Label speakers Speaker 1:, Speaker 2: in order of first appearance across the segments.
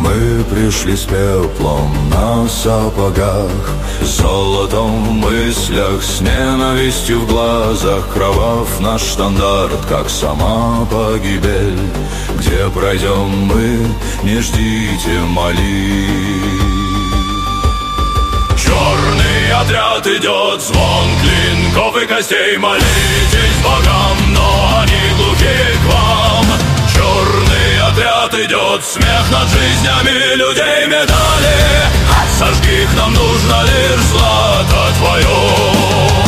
Speaker 1: Мы пришли с пеплом на сапогах, с золотом в мыслях, с ненавистью в глазах. Кровав наш штандарт, как сама погибель. Где пройдем мы, не ждите, молись. Черный отряд идет, звон клинков и костей. Молитесь богам, но они глухи к вам. Черный отряд идет, смех над жизнями людей. Медали, сожги их, нам нужно лишь злато твое.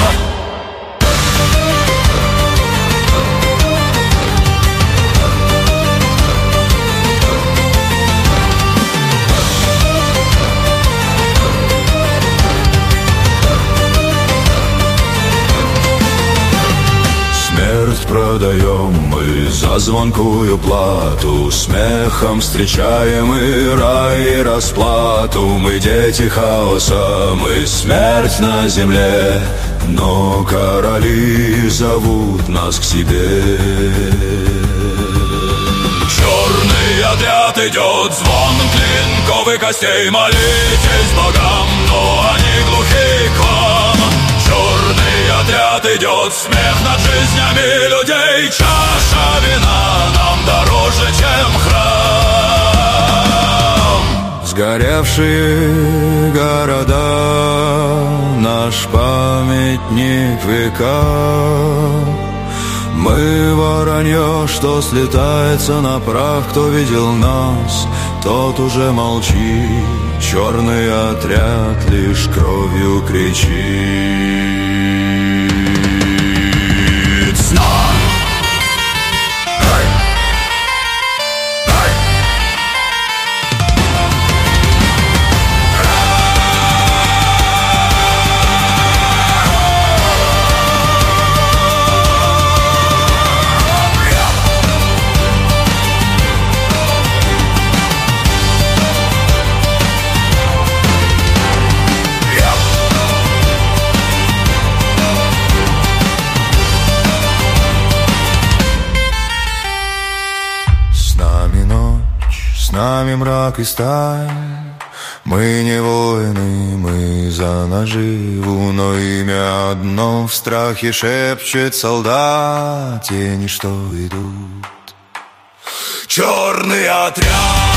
Speaker 1: Смерть продаем мы за звонкую плату, смехом встречаем и рай, и расплату. Мы дети хаоса, мы смерть на земле, но короли зовут нас к себе. Черный отряд идет, звон клинков и костей. Молитесь богам, но они глухи к вам. Черный отряд идет, смех над жизнями людей. Чаша вина нам дороже, чем храм. Сгоревшие города, наш памятник векам. Мы воронье, что слетается на прах. Кто видел нас, тот уже молчит. Черный отряд лишь кровью кричит. С нами мрак и сталь. Мы не воины, мы за наживу, но имя одно в страхе шепчет солдат. Тени, что идут. Черный отряд.